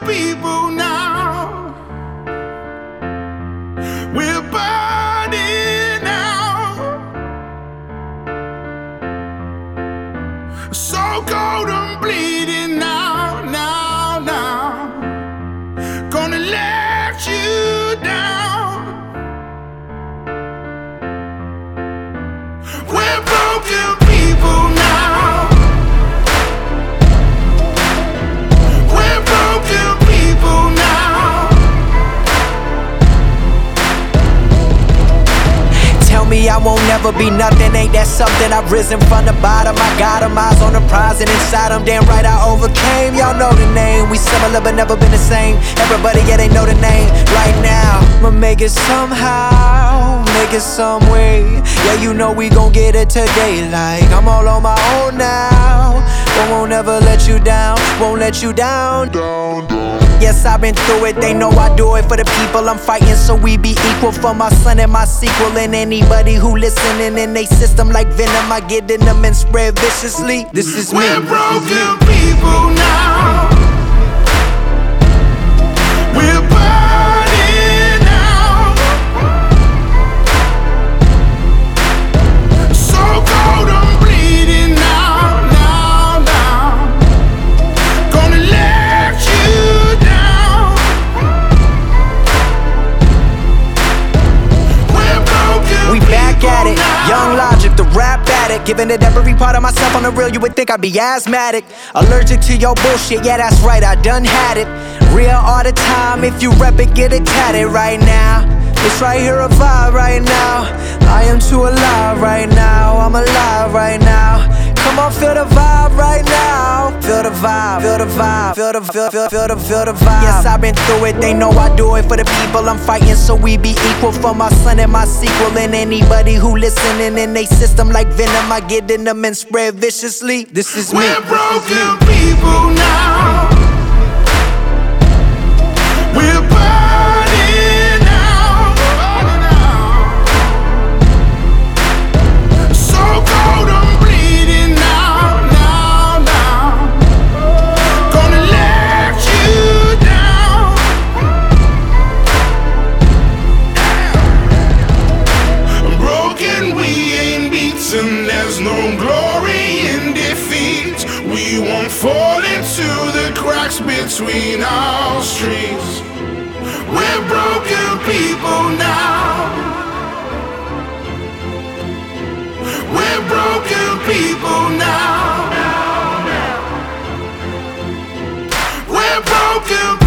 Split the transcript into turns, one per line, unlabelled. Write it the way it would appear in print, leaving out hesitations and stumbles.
people now. We're burning out. So cold and bleeding now, now. Gonna let you down. We're broken people now. We're broken people now.
Tell me I won't never be nothing, ain't that something? I've risen from the bottom, I got 'em, eyes on the prize and inside 'em. Damn right I overcame, y'all know the name. We similar but never been the same. Everybody, yeah, they know the name. Right now, I'ma make it somehow, make it some way. Yeah, you know we gon' get it today. Like, I'm all on my own now, but won't ever let you down, won't let you down. Yes, I've been through it, they know I do it for the people I'm fighting, so we be equal for my son and my sequel. And anybody who listening in they system like venom, I get in them and spread viciously. This is me.
We're broken people now. We're burning out. So cold and bleeding now, now. Gonna let you down. We're broken
We back at it,
people
Young
now.
Logic, the rap addict. Giving it every part of myself on the real, you would think I'd be asthmatic. Allergic to your bullshit, yeah that's right, I done had it. Real all the time, if you rep it, get it tatted right now. It's right here, a vibe right now. I am too alive right now, I'm alive right now. Come on, feel the vibe right now. Feel the vibe, feel the vibe, feel the vibe. Yes, I've been through it, they know I do it for the people I'm fighting, so we be equal for my son and my sequel. And anybody who listening in they system like venom, I get in them and spread viciously. This is me.
We're broken people now. We're burning out. So cold and bleeding now, now. Gonna let you down. Broken, we ain't beaten. There's no glory in defeat. We won't fall into the cracks between our streets. We're broken people now. We're broken people now. We're broken